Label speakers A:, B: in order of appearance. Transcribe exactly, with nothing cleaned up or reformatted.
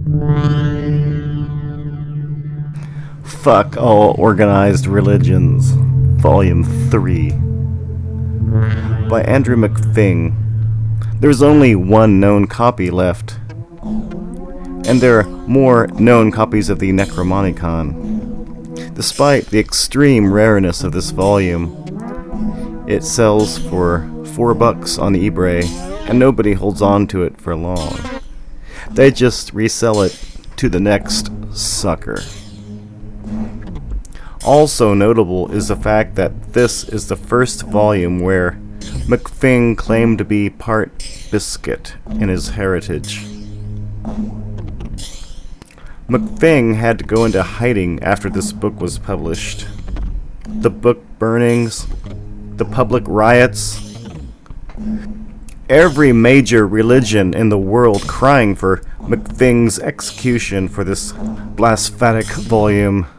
A: Fuck All Organized Religions, Volume three, by Andrew McFing. There's only one known copy left, and there are more known copies of the Necromonicon. Despite the extreme rareness of this volume, it sells for four bucks on eBay, and nobody holds on to it for long. They just resell it to the next sucker. Also notable is the fact that this is the first volume where McFing claimed to be part biscuit in his heritage. McFing had to go into hiding after this book was published. The book burnings, the public riots, every major religion in the world crying for McFing's execution for this blasphemic volume.